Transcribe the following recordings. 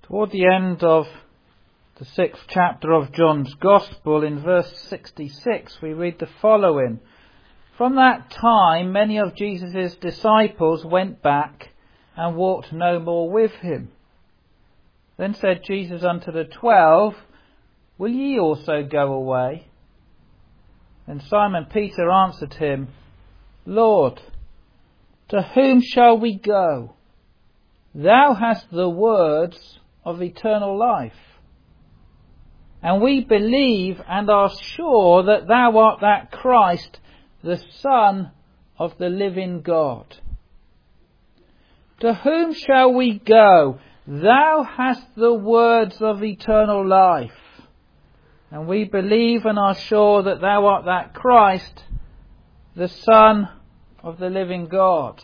Toward the end of the 6th chapter of John's Gospel, in verse 66, we read the following. From that time, many of Jesus' disciples went back and walked no more with him. Then said Jesus unto the 12, Will ye also go away? Then Simon Peter answered him, Lord, to whom shall we go? Thou hast the words of eternal life. And we believe and are sure that thou art that Christ, the Son of the living God. To whom shall we go? Thou hast the words of eternal life. And we believe and are sure that thou art that Christ, the Son of the living God.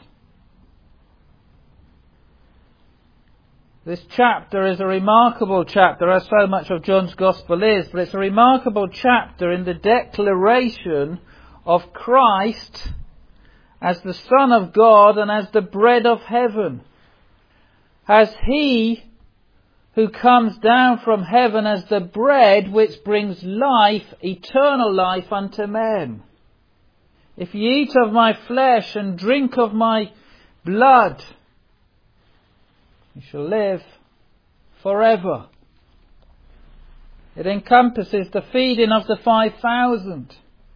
This chapter is a remarkable chapter, as so much of John's Gospel is, but it's a remarkable chapter in the declaration of Christ as the Son of God and as the bread of heaven. As He who comes down from heaven as the bread which brings life, eternal life unto men. If ye eat of my flesh and drink of my blood, you shall live forever. It encompasses the feeding of the 5,000.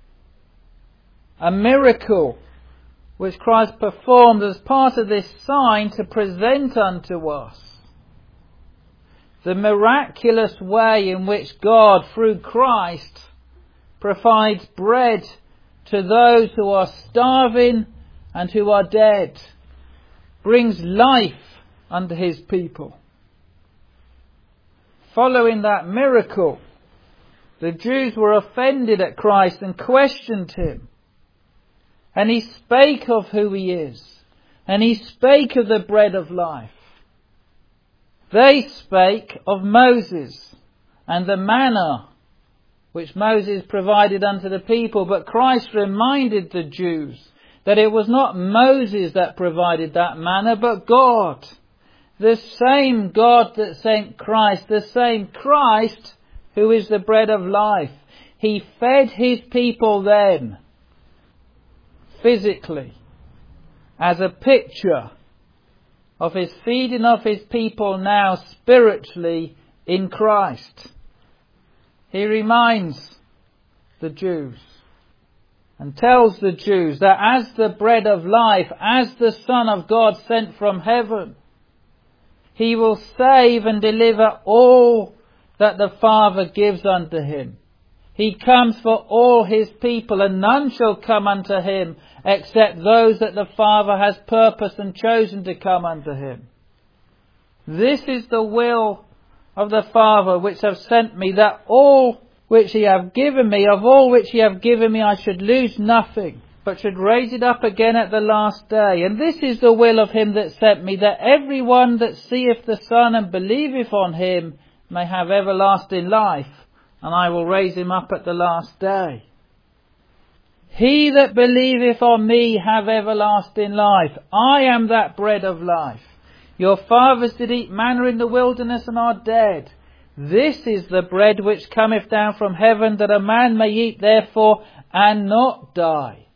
A miracle which Christ performed as part of this sign to present unto us the miraculous way in which God, through Christ, provides bread to those who are starving and who are dead, brings life unto His people. Following that miracle, the Jews were offended at Christ and questioned Him. And He spake of who He is. And He spake of the bread of life. They spake of Moses and the manna which Moses provided unto the people. But Christ reminded the Jews that it was not Moses that provided that manna, but God. The same God that sent Christ, the same Christ who is the bread of life. He fed His people then, physically, as a picture of His feeding of His people now spiritually in Christ. He reminds the Jews and tells the Jews that as the bread of life, as the Son of God sent from heaven, He will save and deliver all that the Father gives unto Him. He comes for all His people, and none shall come unto Him except those that the Father has purposed and chosen to come unto Him. This is the will of the Father which have sent me, that all which He have given me, of all which He have given me, I should lose nothing, but should raise it up again at the last day. And this is the will of Him that sent me, that every one that seeth the Son and believeth on Him may have everlasting life, and I will raise him up at the last day. He that believeth on me have everlasting life. I am that bread of life. Your fathers did eat manna in the wilderness and are dead. This is the bread which cometh down from heaven, that a man may eat therefore and not die.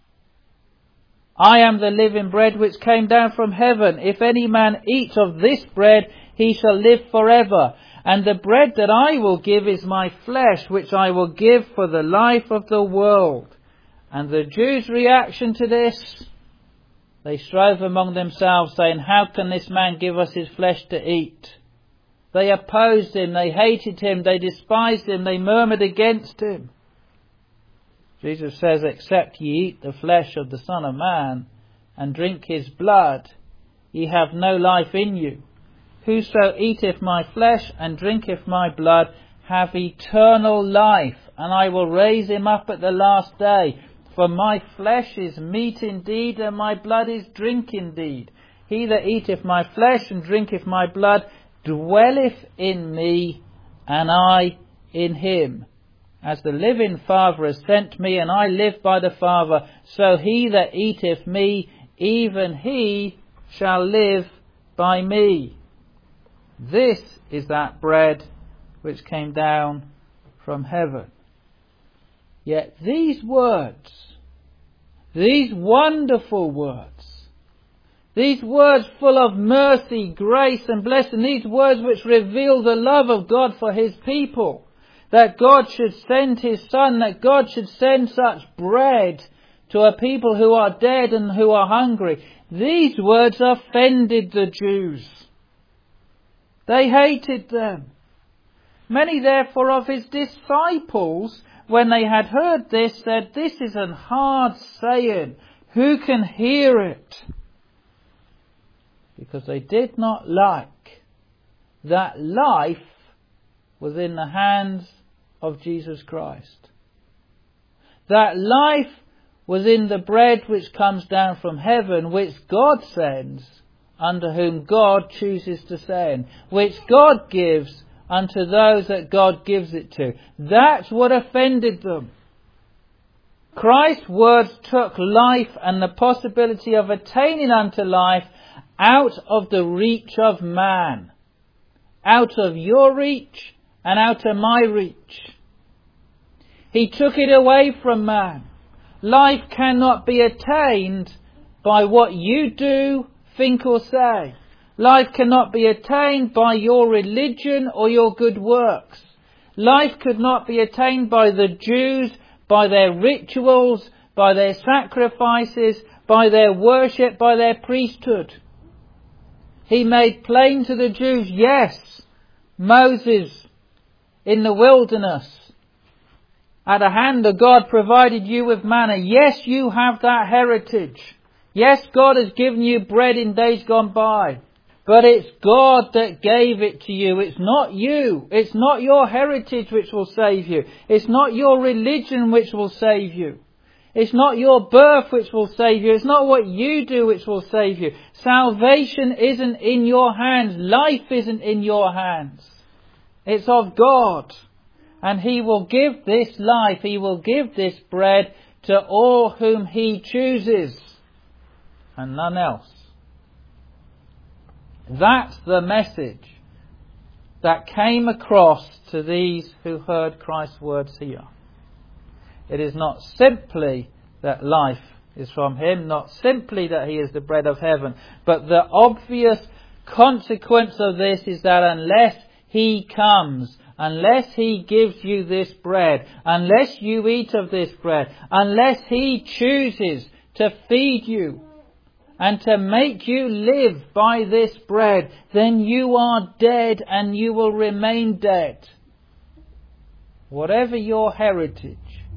I am the living bread which came down from heaven. If any man eat of this bread, he shall live forever. And the bread that I will give is my flesh, which I will give for the life of the world. And the Jews' reaction to this, they strove among themselves, saying, How can this man give us his flesh to eat? They opposed Him, they hated Him, they despised Him, they murmured against Him. Jesus says, Except ye eat the flesh of the Son of Man, and drink His blood, ye have no life in you. Whoso eateth my flesh and drinketh my blood have eternal life, and I will raise him up at the last day. For my flesh is meat indeed, and my blood is drink indeed. He that eateth my flesh and drinketh my blood dwelleth in me, and I in him. As the living Father has sent me, and I live by the Father, so he that eateth me, even he shall live by me. This is that bread which came down from heaven. Yet these words, these wonderful words, these words full of mercy, grace and blessing, these words which reveal the love of God for His people, that God should send His Son, that God should send such bread to a people who are dead and who are hungry. These words offended the Jews. They hated them. Many therefore of His disciples, when they had heard this, said, "This is an hard saying. Who can hear it?" Because they did not like that life was in the hands of Jesus Christ. That life was in the bread which comes down from heaven, which God sends, unto whom God chooses to send, which God gives unto those that God gives it to. That's what offended them. Christ's words took life and the possibility of attaining unto life out of the reach of man. Out of your reach and out of my reach. He took it away from man. Life cannot be attained by what you do, think or say. Life cannot be attained by your religion or your good works. Life could not be attained by the Jews, by their rituals, by their sacrifices, by their worship, by their priesthood. He made plain to the Jews, yes, Moses in the wilderness, at the hand of God provided you with manna. Yes, you have that heritage. Yes, God has given you bread in days gone by. But it's God that gave it to you. It's not you. It's not your heritage which will save you. It's not your religion which will save you. It's not your birth which will save you. It's not what you do which will save you. Salvation isn't in your hands. Life isn't in your hands. It's of God. And He will give this life, He will give this bread to all whom He chooses. And none else. That's the message that came across to these who heard Christ's words here. It is not simply that life is from Him, not simply that He is the bread of heaven, but the obvious consequence of this is that unless He comes, unless He gives you this bread, unless you eat of this bread, unless He chooses to feed you and to make you live by this bread, then you are dead and you will remain dead. Whatever your heritage,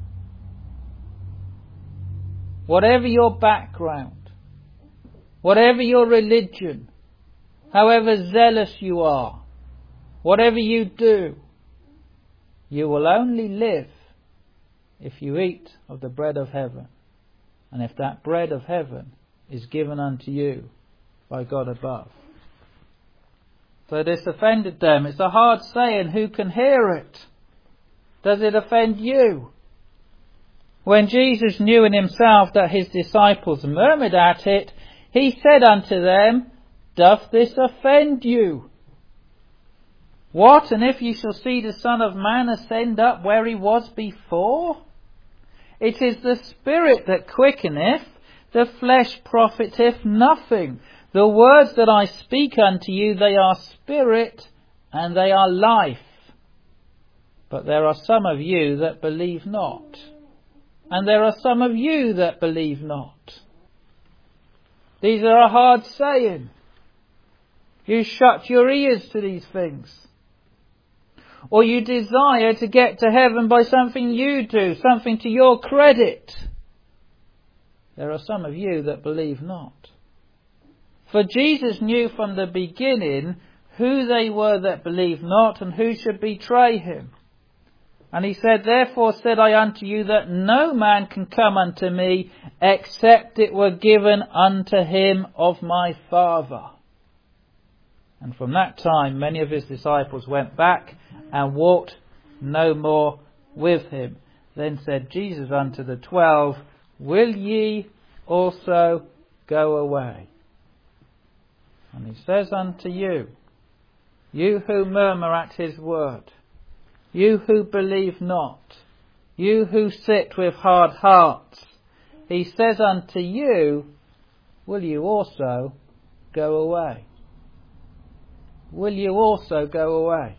whatever your background, whatever your religion, however zealous you are, whatever you do, you will only live if you eat of the bread of heaven, and if that bread of heaven is given unto you by God above. So this offended them. It's a hard saying. Who can hear it? Does it offend you? When Jesus knew in Himself that His disciples murmured at it, He said unto them, "Doth this offend you? What, and if ye shall see the Son of Man ascend up where He was before? It is the Spirit that quickeneth, the flesh profiteth nothing. The words that I speak unto you, they are spirit and they are life. But there are some of you that believe not. And there are some of you that believe not." These are a hard saying. You shut your ears to these things. Or you desire to get to heaven by something you do, something to your credit. There are some of you that believe not. For Jesus knew from the beginning who they were that believed not and who should betray Him. And He said, "Therefore said I unto you that no man can come unto me except it were given unto him of my Father." And from that time many of His disciples went back and walked no more with Him. Then said Jesus unto the 12, "Will ye also go away?" And He says unto you, You who murmur at his word, you who believe not, you who sit with hard hearts, he says unto you, will you also go away? Will you also go away?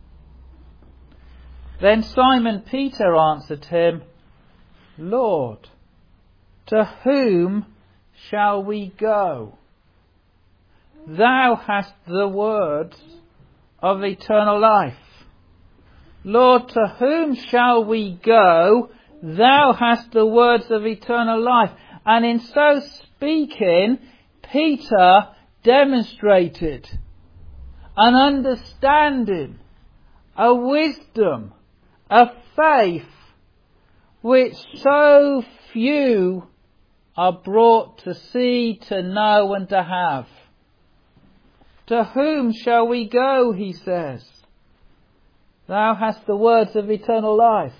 Then Simon Peter answered him, Lord, to whom shall we go? Thou hast the words of eternal life. Lord, to whom shall we go? Thou hast the words of eternal life. And in so speaking, Peter demonstrated an understanding, a wisdom, a faith which so few are brought to see, to know and to have. To whom shall we go, he says. Thou hast the words of eternal life.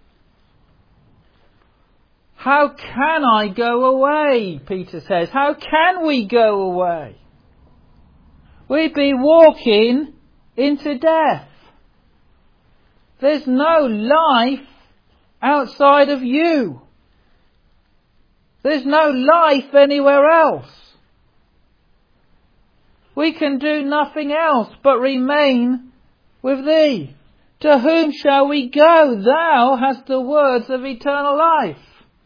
How can I go away, Peter says. How can we go away? We'd be walking into death. There's no life outside of you. There's no life anywhere else. We can do nothing else but remain with thee. To whom shall we go? Thou hast the words of eternal life.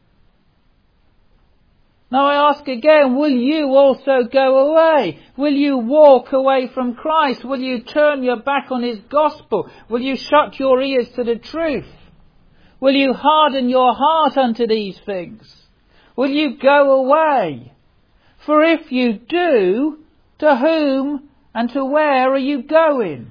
Now I ask again, will you also go away? Will you walk away from Christ? Will you turn your back on his gospel? Will you shut your ears to the truth? Will you harden your heart unto these things? Will you go away? For if you do, to whom and to where are you going?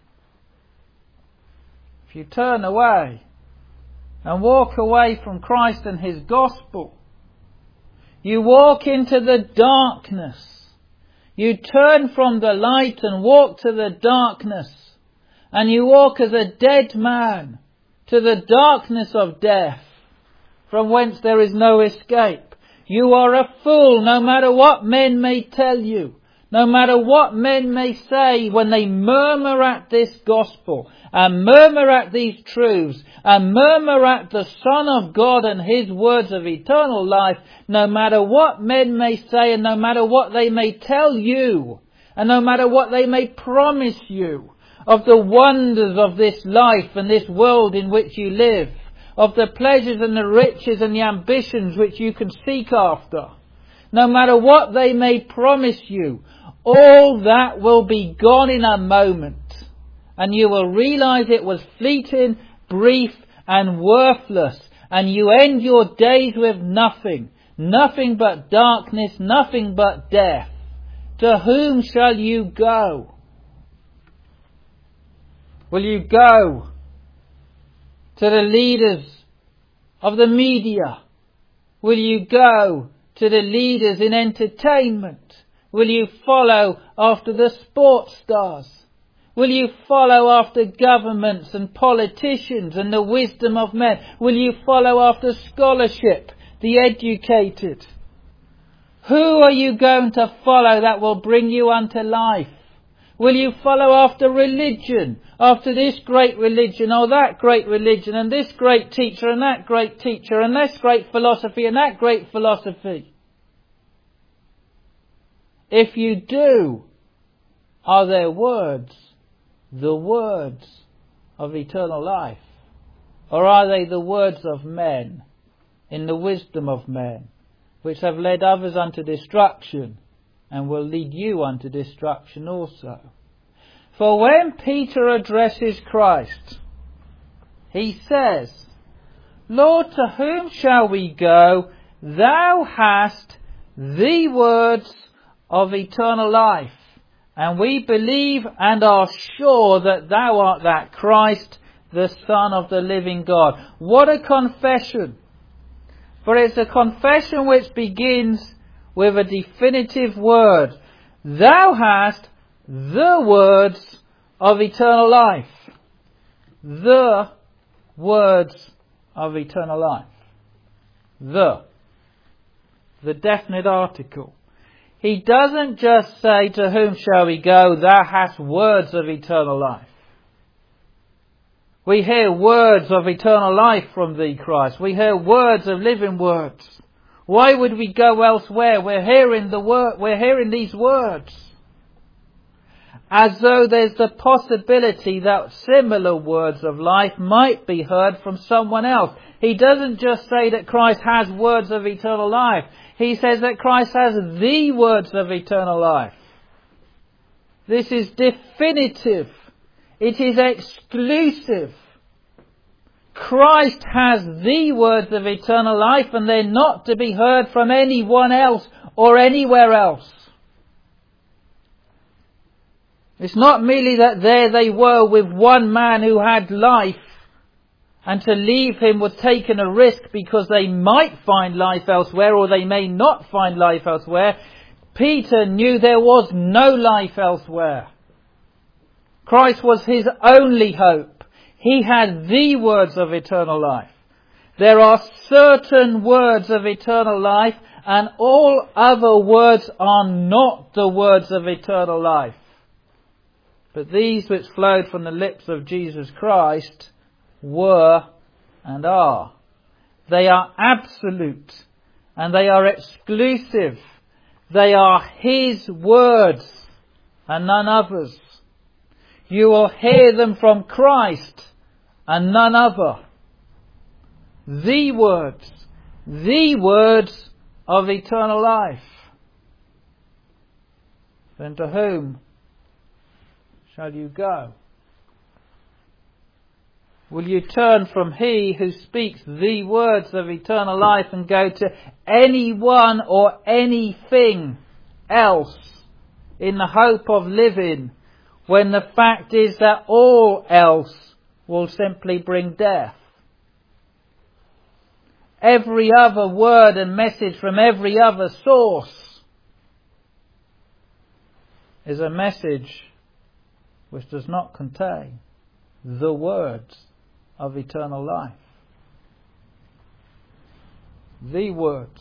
If you turn away and walk away from Christ and his gospel, you walk into the darkness. You turn from the light and walk to the darkness. And you walk as a dead man to the darkness of death, from whence there is no escape. You are a fool, no matter what men may tell you. No matter what men may say when they murmur at this gospel and murmur at these truths and murmur at the Son of God and his words of eternal life, no matter what men may say and no matter what they may tell you and no matter what they may promise you of the wonders of this life and this world in which you live, of the pleasures and the riches and the ambitions which you can seek after, no matter what they may promise you, all that will be gone in a moment. And you will realize it was fleeting, brief and worthless. And you end your days with nothing. Nothing but darkness, nothing but death. To whom shall you go? Will you go to the leaders of the media? Will you go to the leaders in entertainment? Will you follow after the sports stars? Will you follow after governments and politicians and the wisdom of men? Will you follow after scholarship, the educated? Who are you going to follow that will bring you unto life? Will you follow after religion, after this great religion or that great religion and this great teacher and that great teacher and this great philosophy and that great philosophy? If you do, are their words the words of eternal life? Or are they the words of men, in the wisdom of men, which have led others unto destruction, and will lead you unto destruction also? For when Peter addresses Christ, he says, Lord, to whom shall we go? Thou hast the words of eternal life, and we believe and are sure that thou art that Christ, the Son of the living God. What a confession! For it's a confession which begins with a definitive word. Thou hast the words of eternal life. The words of eternal life. The definite article. He doesn't just say, to whom shall we go? Thou hast words of eternal life. We hear words of eternal life from thee, Christ. We hear words of living words. Why would we go elsewhere? We're hearing these words. As though there's the possibility that similar words of life might be heard from someone else. He doesn't just say that Christ has words of eternal life. He says that Christ has the words of eternal life. This is definitive. It is exclusive. Christ has the words of eternal life, and they're not to be heard from anyone else or anywhere else. It's not merely that there they were with one man who had life, and to leave him was taking a risk because they might find life elsewhere or they may not find life elsewhere. Peter knew there was no life elsewhere. Christ was his only hope. He had the words of eternal life. There are certain words of eternal life, and all other words are not the words of eternal life. But these which flowed from the lips of Jesus Christ were and are. They are absolute and they are exclusive. They are His words and none others. You will hear them from Christ and none other. The words of eternal life. Then to whom shall you go? Will you turn from He who speaks the words of eternal life and go to anyone or anything else in the hope of living, when the fact is that all else will simply bring death? Every other word and message from every other source is a message which does not contain the words of eternal life. The words.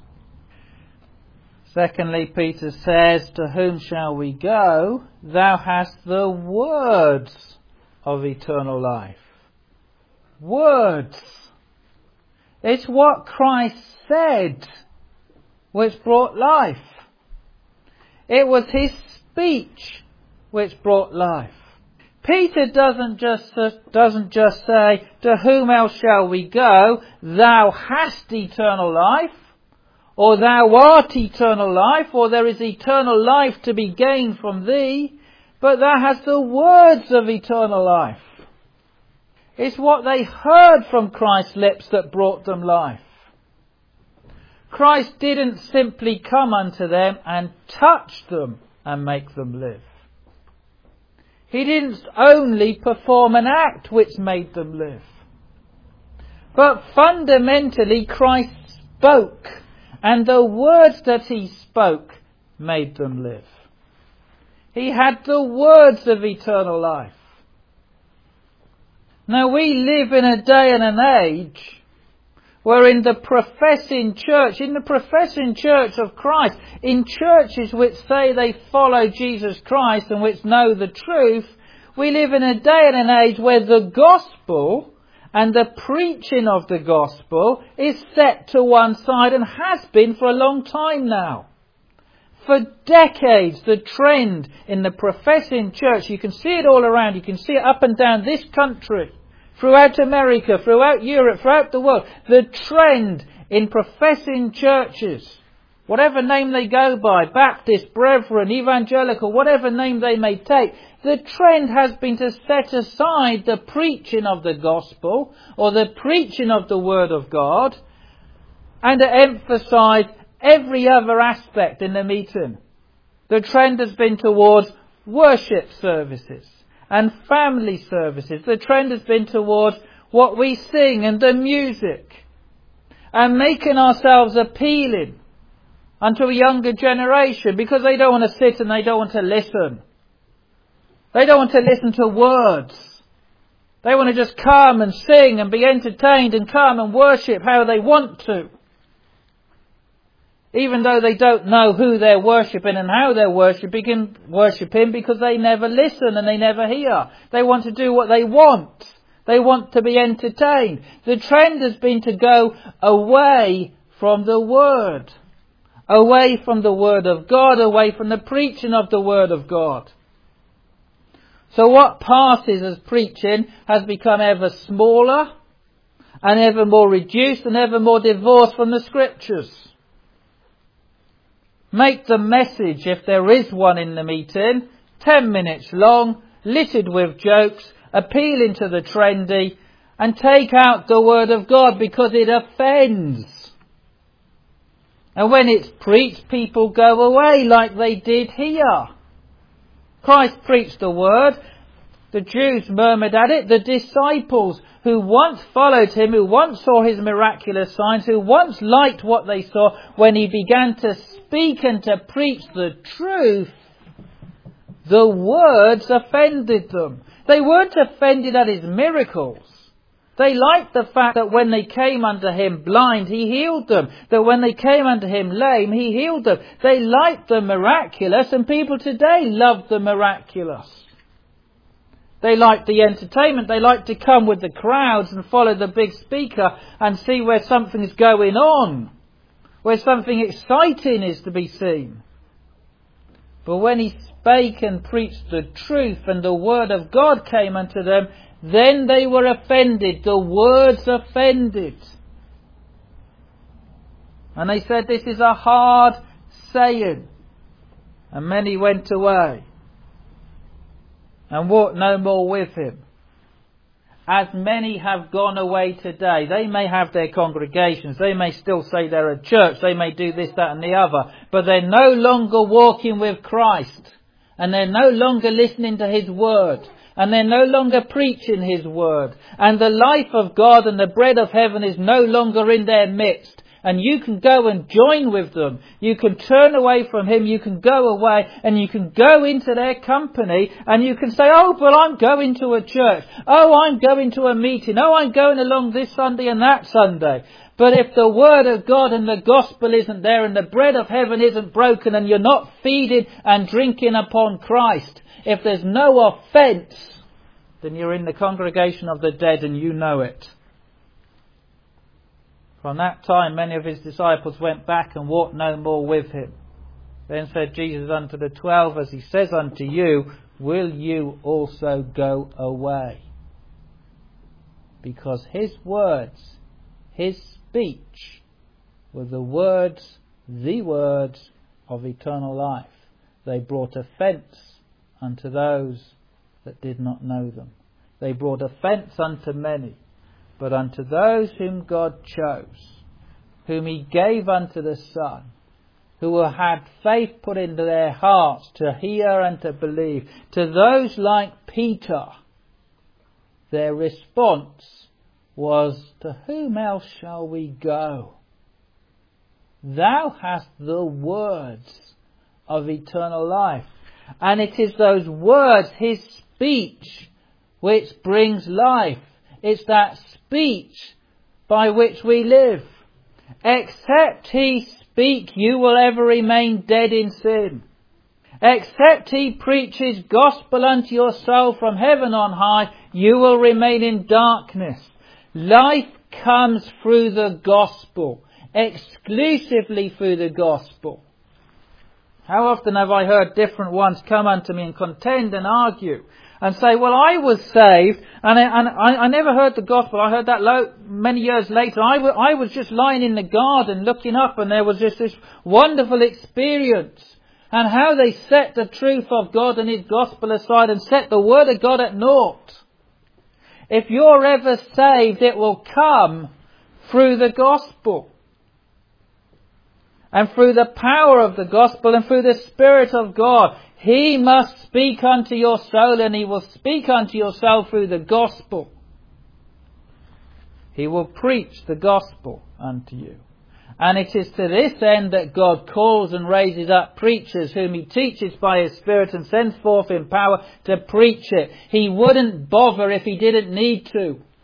Secondly, Peter says, to whom shall we go? Thou hast the words of eternal life. Words. It's what Christ said which brought life. It was His speech which brought life. Peter doesn't just say, to whom else shall we go? Thou hast eternal life, or thou art eternal life, or there is eternal life to be gained from thee, but thou hast the words of eternal life. It's what they heard from Christ's lips that brought them life. Christ didn't simply come unto them and touch them and make them live. He didn't only perform an act which made them live. But fundamentally Christ spoke, and the words that He spoke made them live. He had the words of eternal life. Now we live in a day and an age where in the professing church of Christ, in churches which say they follow Jesus Christ and which know the truth, we live in a day and an age where the gospel and the preaching of the gospel is set to one side and has been for a long time now. For decades, the trend in the professing church, you can see it all around, you can see it up and down this country, throughout America, throughout Europe, throughout the world, the trend in professing churches, whatever name they go by, Baptist, Brethren, Evangelical, whatever name they may take, the trend has been to set aside the preaching of the gospel or the preaching of the Word of God and to emphasize every other aspect in the meeting. The trend has been towards worship services and family services. The trend has been towards what we sing and the music, and making ourselves appealing unto a younger generation because they don't want to sit and they don't want to listen. They don't want to listen to words. They want to just come and sing and be entertained and come and worship how they want to. Even though they don't know who they're worshipping and how they're worshipping because they never listen and they never hear. They want to do what they want. They want to be entertained. The trend has been to go away from the Word. Away from the Word of God, away from the preaching of the Word of God. So what passes as preaching has become ever smaller and ever more reduced and ever more divorced from the Scriptures. Make the message, if there is one in the meeting, 10 minutes long, littered with jokes, appealing to the trendy, and take out the Word of God because it offends. And when it's preached, people go away like they did here. Christ preached the Word. The Jews murmured at it. The disciples who once followed him, who once saw his miraculous signs, who once liked what they saw, when he began to speak and to preach the truth, the words offended them. They weren't offended at his miracles. They liked the fact that when they came unto him blind, he healed them. That when they came unto him lame, he healed them. They liked the miraculous, and people today love the miraculous. They like the entertainment. They like to come with the crowds and follow the big speaker and see where something's going on, where something exciting is to be seen. But when he spake and preached the truth and the word of God came unto them, then they were offended. The words offended. And they said, this is a hard saying. And many went away and walked no more with him. As many have gone away today. They may have their congregations. They may still say they're a church. They may do this, that and the other. But they're no longer walking with Christ. And they're no longer listening to his word. And they're no longer preaching his word. And the life of God and the bread of heaven is no longer in their midst. And you can go and join with them. You can turn away from him. You can go away and you can go into their company and you can say, oh, but I'm going to a church. Oh, I'm going to a meeting. Oh, I'm going along this Sunday and that Sunday. But if the word of God and the gospel isn't there and the bread of heaven isn't broken and you're not feeding and drinking upon Christ, if there's no offence, then you're in the congregation of the dead and you know it. From that time many of his disciples went back and walked no more with him. Then said Jesus unto the 12, as he says unto you, will you also go away? Because his words, his speech, were the words of eternal life. They brought offence unto those that did not know them. They brought offence unto many. But unto those whom God chose, whom he gave unto the Son, who had faith put into their hearts to hear and to believe, to those like Peter, their response was, to whom else shall we go? Thou hast the words of eternal life. And it is those words, his speech, which brings life. It's that speech by which we live. Except he speak, you will ever remain dead in sin. Except he preach his gospel unto your soul from heaven on high, you will remain in darkness. Life comes through the gospel, exclusively through the gospel. How often have I heard different ones come unto me and contend and argue and say, well, I was saved and I never heard the gospel. I heard that many years later. I was just lying in the garden looking up and there was just this wonderful experience. And how they set the truth of God and his gospel aside and set the word of God at naught. If you're ever saved, it will come through the gospel. And through the power of the gospel and through the Spirit of God. He must speak unto your soul and he will speak unto your soul through the gospel. He will preach the gospel unto you. And it is to this end that God calls and raises up preachers whom he teaches by his Spirit and sends forth in power to preach it. He wouldn't bother if he didn't need to.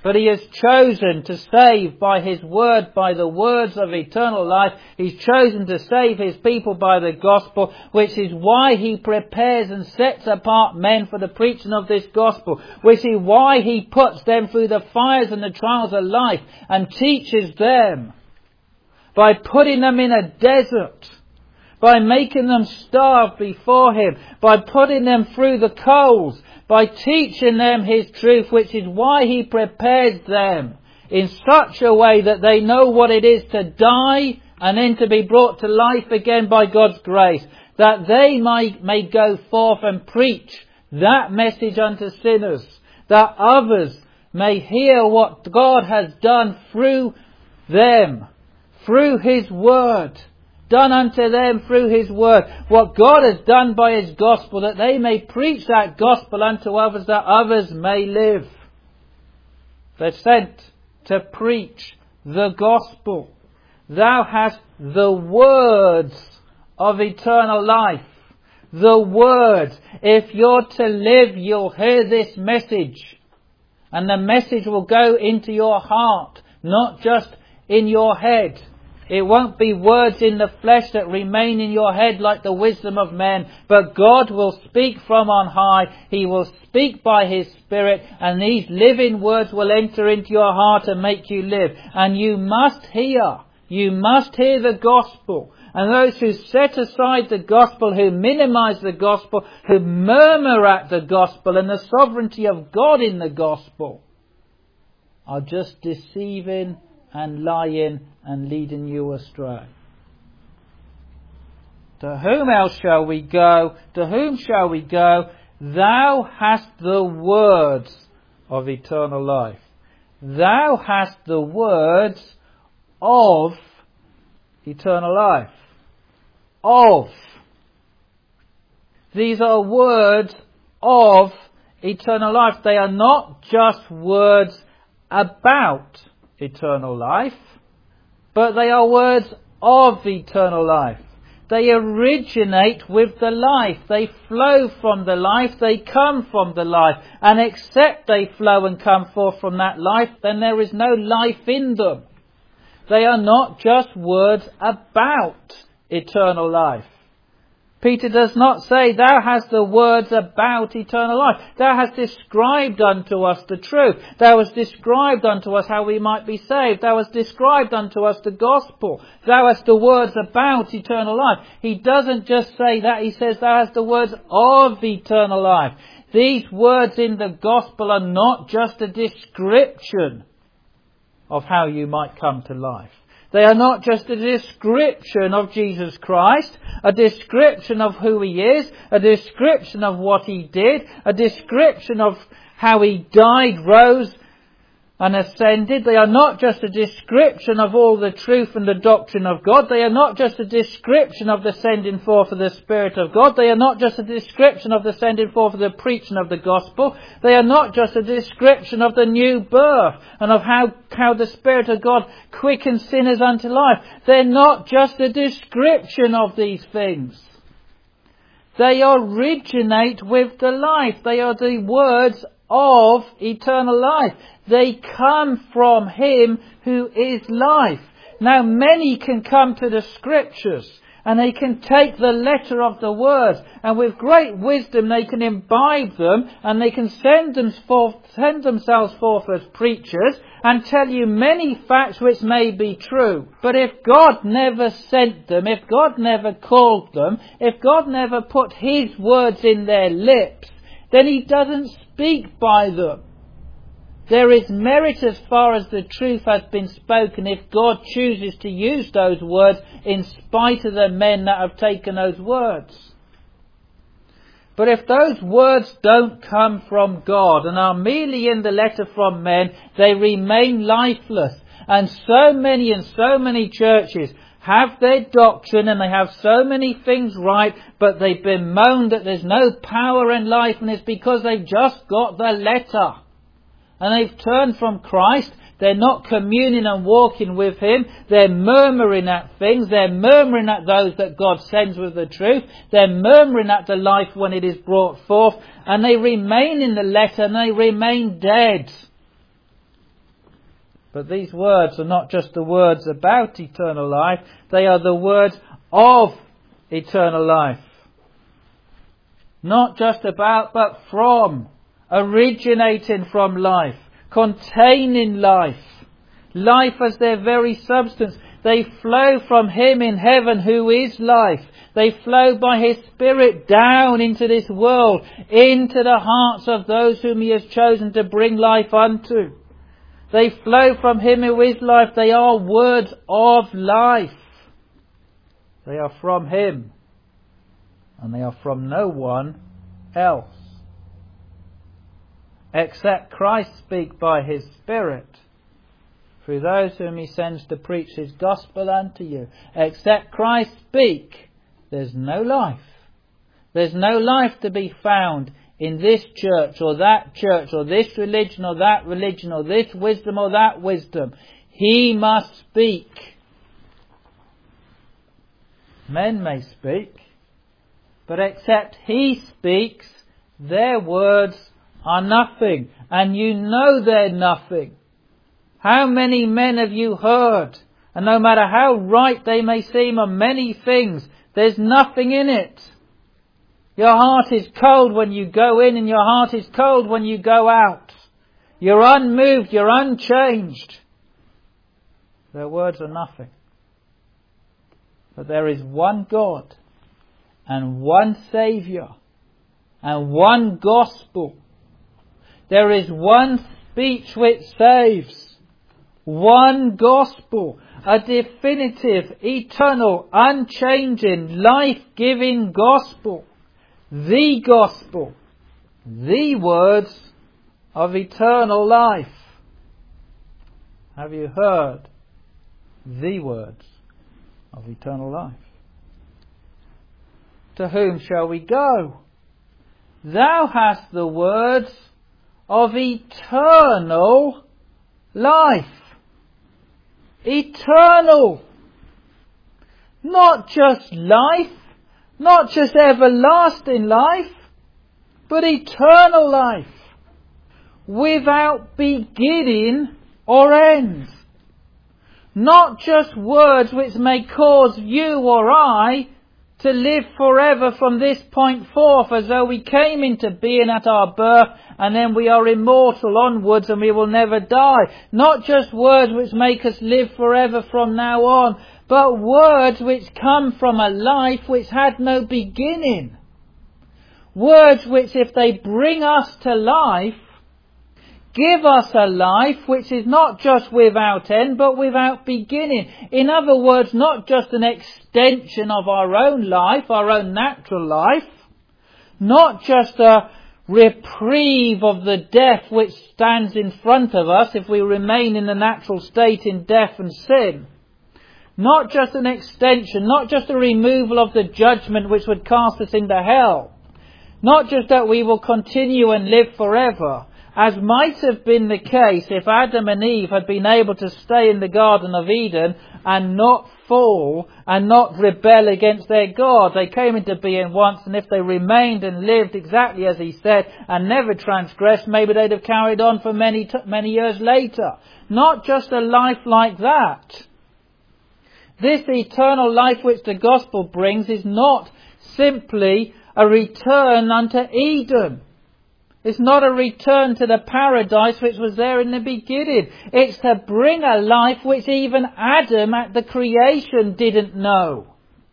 But He has chosen to save by His word, by the words of eternal life. He's chosen to save His people by the gospel, which is why He prepares and sets apart men for the preaching of this gospel, which is why He puts them through the fires and the trials of life and teaches them by putting them in a desert, by making them starve before Him, by putting them through the coals, by teaching them His truth, which is why He prepares them in such a way that they know what it is to die and then to be brought to life again by God's grace, that they may go forth and preach that message unto sinners, that others may hear what God has done through them, through His word, done unto them through His word, what God has done by His gospel, that they may preach that gospel unto others, that others may live. They're sent to preach the gospel. Thou hast the words of eternal life. The words. If you're to live, you'll hear this message. And the message will go into your heart, not just in your head. It won't be words in the flesh that remain in your head like the wisdom of men, but God will speak from on high. He will speak by His Spirit, and these living words will enter into your heart and make you live. And you must hear the gospel. And those who set aside the gospel, who minimize the gospel, who murmur at the gospel and the sovereignty of God in the gospel, are just deceiving and lying and leading you astray. To whom else shall we go? To whom shall we go? Thou hast the words of eternal life. Thou hast the words of eternal life. Of. These are words of eternal life. They are not just words about eternal life, but they are words of eternal life. They originate with the life. They flow from the life. They come from the life. And except they flow and come forth from that life, then there is no life in them. They are not just words about eternal life. Peter does not say, thou hast the words about eternal life. Thou hast described unto us the truth. Thou hast described unto us how we might be saved. Thou hast described unto us the gospel. Thou hast the words about eternal life. He doesn't just say that. He says, thou hast the words of eternal life. These words in the gospel are not just a description of how you might come to life. They are not just a description of Jesus Christ, a description of who He is, a description of what He did, a description of how He died, rose and ascended. They are not just a description of all the truth and the doctrine of God. They are not just a description of the sending forth of the Spirit of God. They are not just a description of the sending forth of the preaching of the gospel. They are not just a description of the new birth and of how the Spirit of God quickens sinners unto life. They're not just a description of these things. They originate with the life. They are the words of eternal life. They come from Him who is life. Now many can come to the Scriptures and they can take the letter of the words, and with great wisdom they can imbibe them, and they can send themselves forth as preachers and tell you many facts which may be true. But if God never sent them, if God never called them, if God never put His words in their lips, then He doesn't speak by them. There is merit as far as the truth has been spoken if God chooses to use those words in spite of the men that have taken those words. But if those words don't come from God and are merely in the letter from men, they remain lifeless. And so many churches have their doctrine and they have so many things right, but they bemoan that there's no power and life, and it's because they've just got the letter. And they've turned from Christ. They're not communing and walking with Him. They're murmuring at things. They're murmuring at those that God sends with the truth. They're murmuring at the life when it is brought forth. And they remain in the letter and they remain dead. But these words are not just the words about eternal life, they are the words of eternal life. Not just about, but from, originating from life, containing life. Life as their very substance. They flow from Him in heaven who is life. They flow by His Spirit down into this world, into the hearts of those whom He has chosen to bring life unto. They flow from Him who is life. They are words of life. They are from Him. And they are from no one else. Except Christ speak by His Spirit, through those whom He sends to preach His gospel unto you. Except Christ speak, there's no life. There's no life to be found in this church or this religion or that religion or this wisdom or that wisdom. He must speak. Men may speak, but except He speaks, their words are nothing. And you know they're nothing. How many men have you heard? And no matter how right they may seem on many things, there's nothing in it. Your heart is cold when you go in, and your heart is cold when you go out. You're unmoved, you're unchanged. Their words are nothing. But there is one God, and one Saviour, and one gospel. There is one speech which saves. One gospel. A definitive, eternal, unchanging, life-giving gospel. The gospel. The words of eternal life. Have you heard the words of eternal life? To whom shall we go? Thou hast the words of eternal life. Eternal. Not just life, not just everlasting life, but eternal life. Without beginning or end. Not just words which may cause you or I to live forever from this point forth, as though we came into being at our birth and then we are immortal onwards and we will never die. Not just words which make us live forever from now on, but words which come from a life which had no beginning. Words which, if they bring us to life, give us a life which is not just without end, but without beginning. In other words, not just an extension of our own life, our own natural life. Not just a reprieve of the death which stands in front of us if we remain in the natural state in death and sin. Not just an extension, not just a removal of the judgment which would cast us into hell. Not just that we will continue and live forever, as might have been the case if Adam and Eve had been able to stay in the Garden of Eden and not fall and not rebel against their God. They came into being once, and if they remained and lived exactly as He said and never transgressed, maybe they'd have carried on for many years later. Not just a life like that. This eternal life which the gospel brings is not simply a return unto Eden. It's not a return to the paradise which was there in the beginning. It's to bring a life which even Adam at the creation didn't know.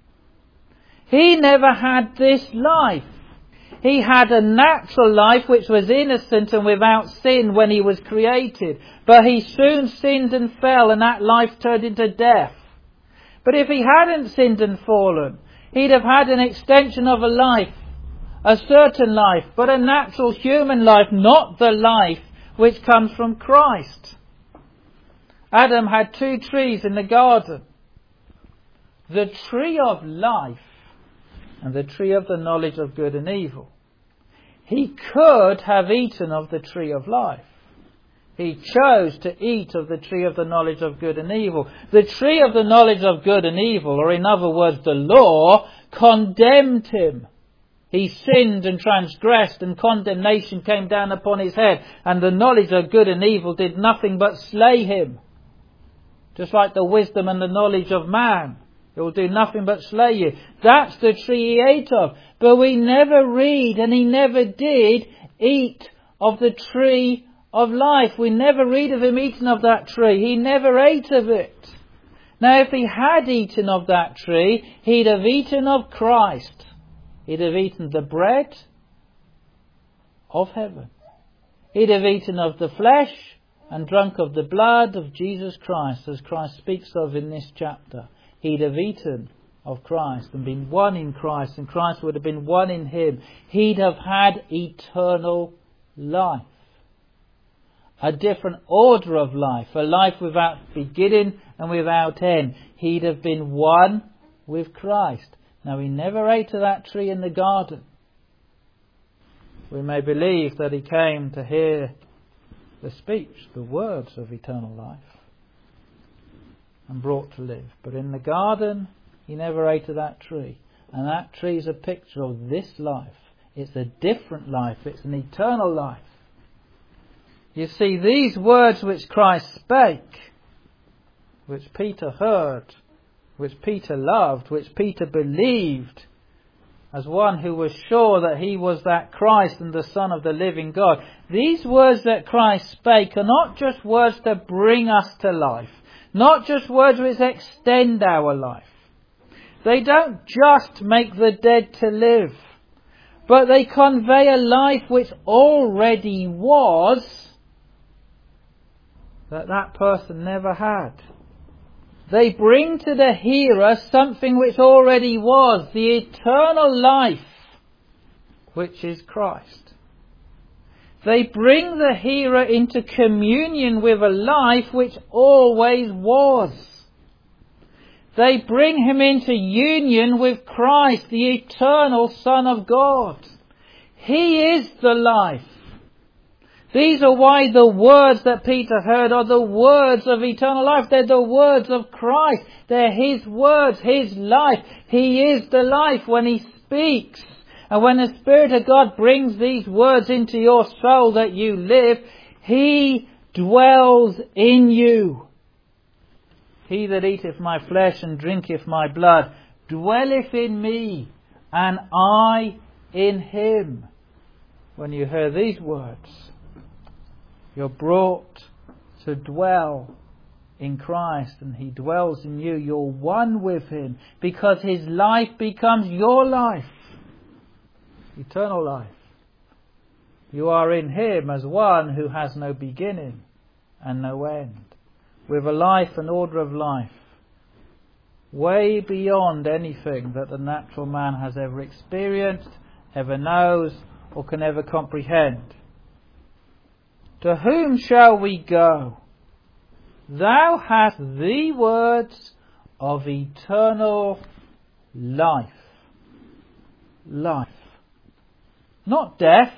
He never had this life. He had a natural life which was innocent and without sin when he was created. But he soon sinned and fell, and that life turned into death. But if he hadn't sinned and fallen, he'd have had an extension of a life, a certain life, but a natural human life, not the life which comes from Christ. Adam had two trees in the garden. The tree of life and the tree of the knowledge of good and evil. He could have eaten of the tree of life. He chose to eat of the tree of the knowledge of good and evil. The tree of the knowledge of good and evil, or in other words, the law, condemned him. He sinned and transgressed, and condemnation came down upon his head, and the knowledge of good and evil did nothing but slay him. Just like the wisdom and the knowledge of man. It will do nothing but slay you. That's the tree he ate of. But we never read, and he never did, eat of the tree of life. We never read of him eating of that tree. He never ate of it. Now, if he had eaten of that tree, he'd have eaten of Christ. He'd have eaten the bread of heaven. He'd have eaten of the flesh and drunk of the blood of Jesus Christ, as Christ speaks of in this chapter. He'd have eaten of Christ and been one in Christ, and Christ would have been one in him. He'd have had eternal life. A different order of life, a life without beginning and without end. He'd have been one with Christ. Now, he never ate of that tree in the garden. We may believe that he came to hear the speech, the words of eternal life, and brought to live. But in the garden, he never ate of that tree. And that tree is a picture of this life. It's a different life. It's an eternal life. You see, these words which Christ spake, which Peter heard, which Peter loved, which Peter believed, as one who was sure that he was that Christ and the Son of the living God. These words that Christ spake are not just words to bring us to life, not just words which extend our life. They don't just make the dead to live, but they convey a life which already was, that person never had. They bring to the hearer something which already was, the eternal life, which is Christ. They bring the hearer into communion with a life which always was. They bring him into union with Christ, the eternal Son of God. He is the life. These are why the words that Peter heard are the words of eternal life. They're the words of Christ. They're his words, his life. He is the life when he speaks. And when the Spirit of God brings these words into your soul that you live, he dwells in you. He that eateth my flesh and drinketh my blood dwelleth in me, and I in him. When you hear these words, you're brought to dwell in Christ, and he dwells in you. You're one with him, because his life becomes your life. Eternal life. You are in him as one who has no beginning and no end, with a life and order of life way beyond anything that the natural man has ever experienced, ever knows, or can ever comprehend. To whom shall we go? Thou hast the words of eternal life. Life. Not death.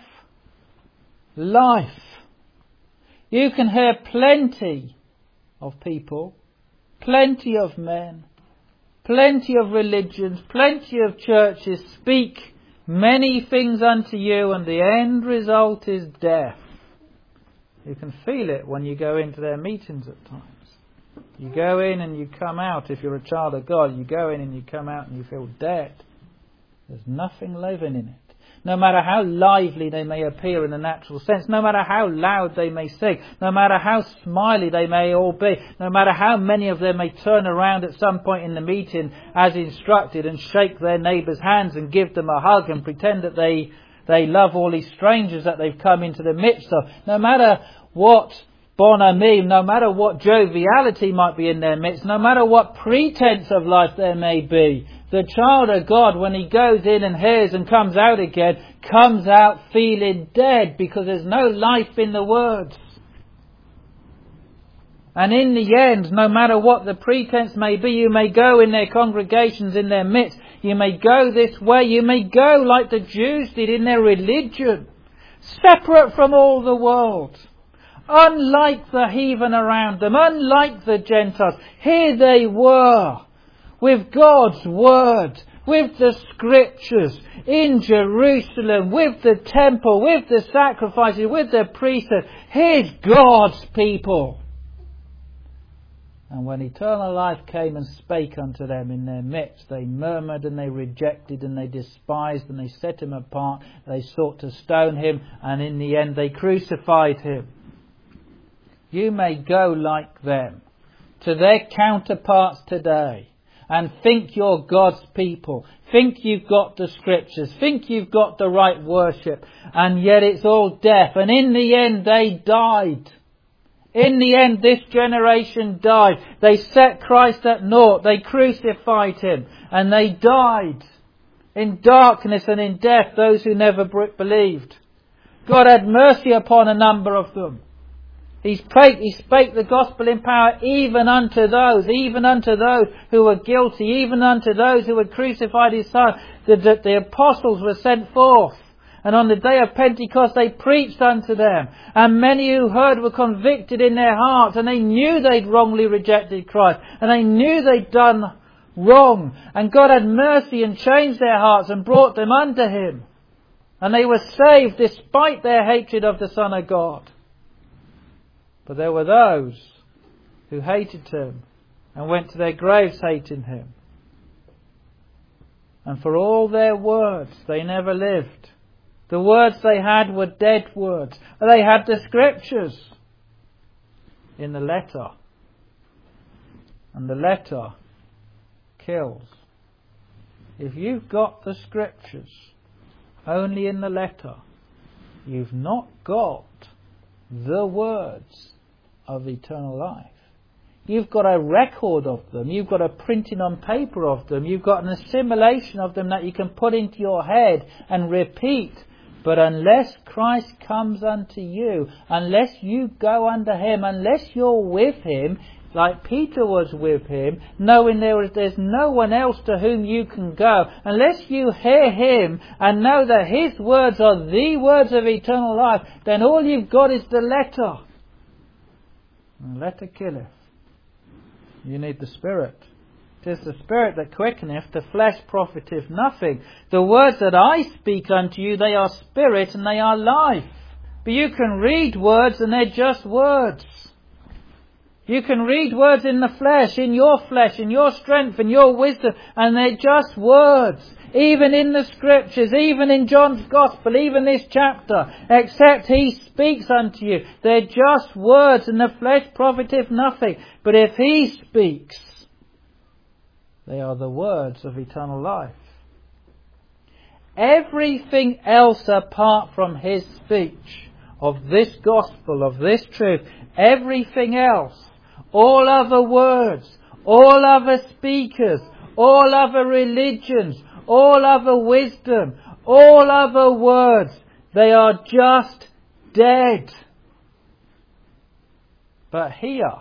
Life. You can hear plenty of people, plenty of men, plenty of religions, plenty of churches speak many things unto you, and the end result is death. You can feel it when you go into their meetings at times. You go in and you come out. If you're a child of God, you go in and you come out and you feel dead. There's nothing living in it. No matter how lively they may appear in the natural sense, no matter how loud they may sing, no matter how smiley they may all be, no matter how many of them may turn around at some point in the meeting as instructed and shake their neighbours' hands and give them a hug and pretend that they love all these strangers that they've come into the midst of. No matter what bonhomie, no matter what joviality might be in their midst, no matter what pretense of life there may be, the child of God, when he goes in and hears and comes out again, comes out feeling dead, because there's no life in the words. And in the end, no matter what the pretense may be, you may go in their congregations, in their midst, you may go this way, you may go like the Jews did in their religion, separate from all the world, unlike the heathen around them, unlike the Gentiles. Here they were, with God's Word, with the Scriptures, in Jerusalem, with the temple, with the sacrifices, with the priesthood. Here's God's people. And when eternal life came and spake unto them in their midst, they murmured and they rejected and they despised and they set him apart. They sought to stone him, and in the end they crucified him. You may go like them to their counterparts today and think you're God's people. Think you've got the scriptures. Think you've got the right worship. And yet it's all death. And in the end they died. In the end, this generation died. They set Christ at naught. They crucified him. And they died in darkness and in death, those who never believed. God had mercy upon a number of them. He spake the gospel in power even unto those who were guilty, even unto those who had crucified his Son. The apostles were sent forth. And on the day of Pentecost they preached unto them. And many who heard were convicted in their hearts. And they knew they'd wrongly rejected Christ. And they knew they'd done wrong. And God had mercy and changed their hearts and brought them unto him. And they were saved despite their hatred of the Son of God. But there were those who hated him and went to their graves hating him. And for all their words, they never lived. The words they had were dead words. They had the scriptures in the letter. And the letter kills. If you've got the scriptures only in the letter, you've not got the words of eternal life. You've got a record of them. You've got a printing on paper of them. You've got an assimilation of them that you can put into your head and repeat. But unless Christ comes unto you, unless you go unto him, unless you're with him, like Peter was with him, knowing there's no one else to whom you can go, unless you hear him and know that his words are the words of eternal life, then all you've got is the letter. And the letter killeth. You need the Spirit. 'Tis the Spirit that quickeneth, the flesh profiteth nothing. The words that I speak unto you, they are spirit and they are life. But you can read words and they're just words. You can read words in the flesh, in your strength, in your wisdom, and they're just words. Even in the scriptures, even in John's Gospel, even this chapter, except he speaks unto you. They're just words and the flesh profiteth nothing. But if he speaks, they are the words of eternal life. Everything else apart from his speech, of this gospel, of this truth, everything else, all other words, all other speakers, all other religions, all other wisdom, all other words, they are just dead. But here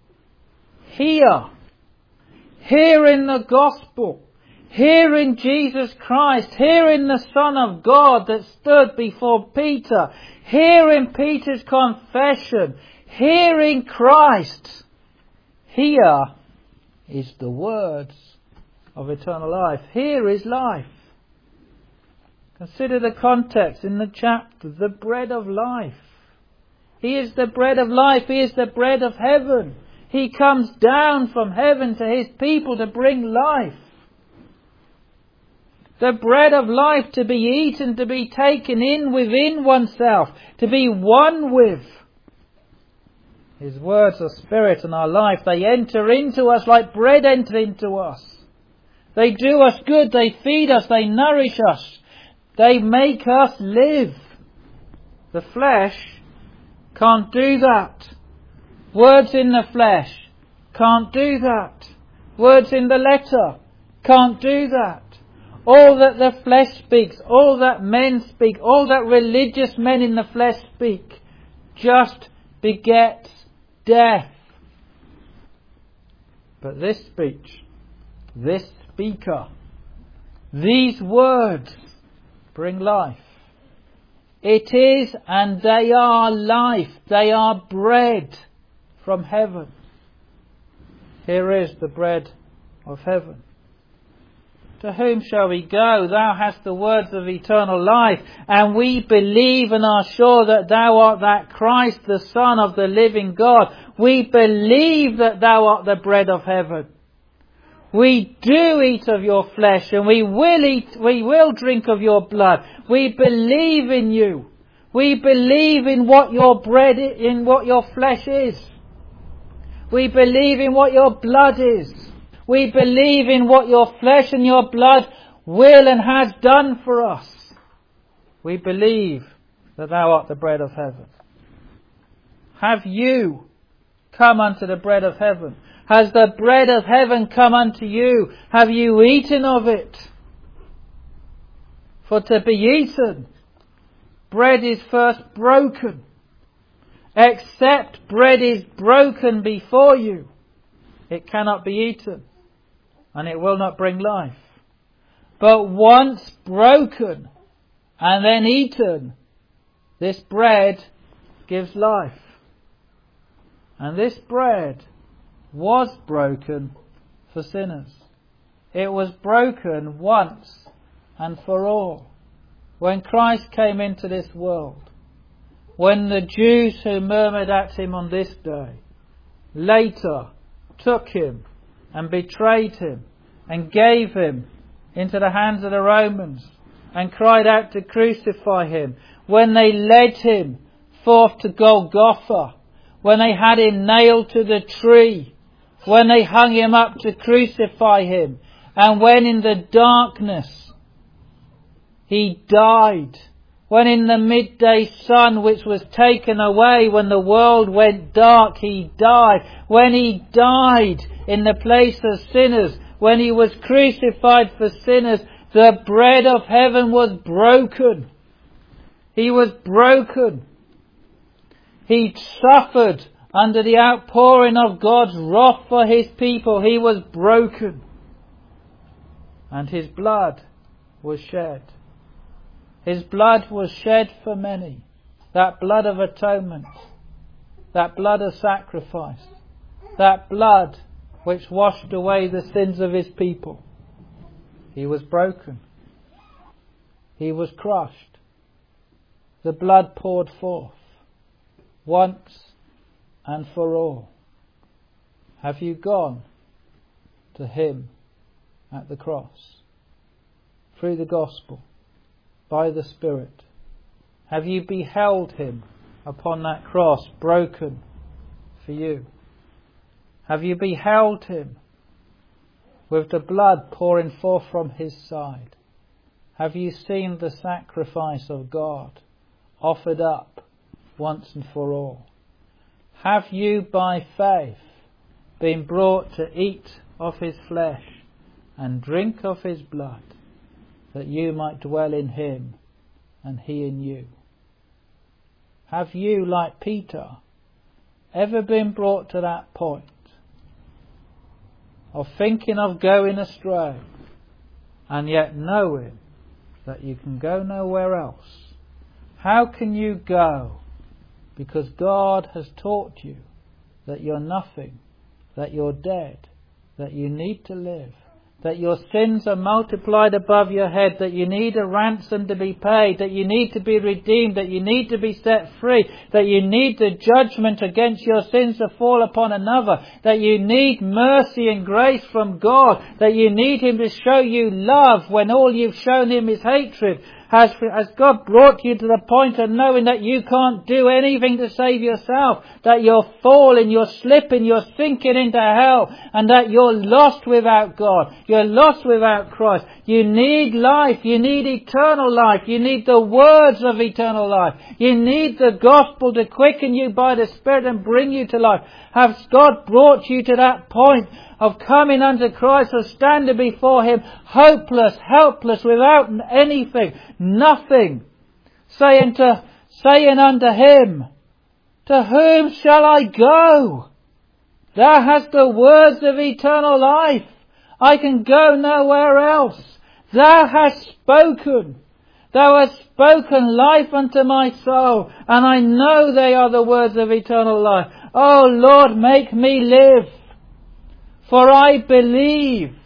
in the gospel, here in Jesus Christ, here in the Son of God that stood before Peter, here in Peter's confession, here in Christ, here is the words of eternal life. Here is life. Consider the context in the chapter, the bread of life. He is the bread of life. He is the bread of heaven. He comes down from heaven to his people to bring life. The bread of life to be eaten, to be taken in within oneself, to be one with. His words are spirit and are life. They enter into us like bread entered into us. They do us good. They feed us. They nourish us. They make us live. The flesh can't do that. Words in the flesh can't do that. Words in the letter can't do that. All that the flesh speaks, all that men speak, all that religious men in the flesh speak, just begets death. But this speech, this speaker, these words bring life. It is and they are life. They are bread from heaven. Here is the bread of heaven. To whom shall we go? Thou hast the words of eternal life, and we believe and are sure that thou art that Christ, the Son of the living God. We believe that thou art the bread of heaven. We do eat of your flesh, and we will drink of your blood. We believe in you. We believe in what your bread, in what your flesh is. We believe in what your blood is. We believe in what your flesh and your blood will and has done for us. We believe that thou art the bread of heaven. Have you come unto the bread of heaven? Has the bread of heaven come unto you? Have you eaten of it? For to be eaten, bread is first broken. Except bread is broken before you, it cannot be eaten, and it will not bring life. But once broken and then eaten, this bread gives life. And this bread was broken for sinners. It was broken once and for all. When Christ came into this world, when the Jews who murmured at him on this day later took him and betrayed him and gave him into the hands of the Romans and cried out to crucify him, when they led him forth to Golgotha, when they had him nailed to the tree, when they hung him up to crucify him, and when in the darkness he died, when in the midday sun which was taken away, when the world went dark, he died. When he died in the place of sinners, when he was crucified for sinners, the bread of heaven was broken. He was broken. He suffered under the outpouring of God's wrath for his people. He was broken. And his blood was shed. His blood was shed for many. That blood of atonement. That blood of sacrifice. That blood which washed away the sins of his people. He was broken. He was crushed. The blood poured forth. Once and for all. Have you gone to him at the cross? Through the gospel. By the Spirit. Have you beheld him upon that cross broken for you? Have you beheld him with the blood pouring forth from his side? Have you seen the sacrifice of God offered up once and for all? Have you by faith been brought to eat of his flesh and drink of his blood, that you might dwell in him and he in you? Have you, like Peter, ever been brought to that point of thinking of going astray and yet knowing that you can go nowhere else? How can you go? Because God has taught you that you're nothing, that you're dead, that you need to live, that your sins are multiplied above your head, that you need a ransom to be paid, that you need to be redeemed, that you need to be set free, that you need the judgment against your sins to fall upon another, that you need mercy and grace from God, that you need him to show you love when all you've shown him is hatred. Has God brought you to the point of knowing that you can't do anything to save yourself, that you're falling, you're slipping, you're sinking into hell, and that you're lost without God, you're lost without Christ? You need life, you need eternal life, you need the words of eternal life, you need the gospel to quicken you by the Spirit and bring you to life. Has God brought you to that point of coming unto Christ, or standing before him hopeless, helpless, without anything, nothing, saying unto him, to whom shall I go? Thou hast the words of eternal life. I can go nowhere else. Thou hast spoken. Thou hast spoken life unto my soul, and I know they are the words of eternal life. Oh Lord, make me live. For I believe,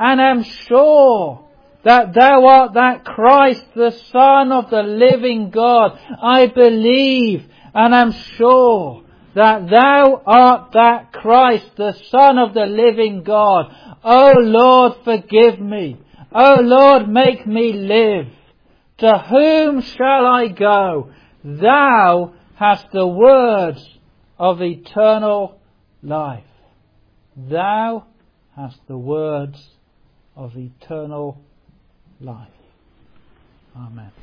and am sure that thou art that Christ, the Son of the living God. I believe and am sure that thou art that Christ, the Son of the living God. O Lord, forgive me. O Lord, make me live. To whom shall I go? Thou hast the words of eternal life. Thou hast the words of eternal life. Amen.